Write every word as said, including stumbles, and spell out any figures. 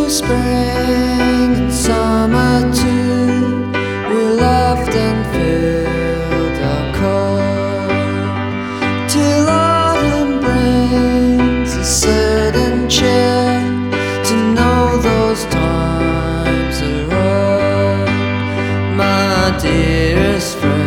spring and summer too, we laughed and filled our cup, till autumn brings a certain chill, to know those times are up, my dearest friend.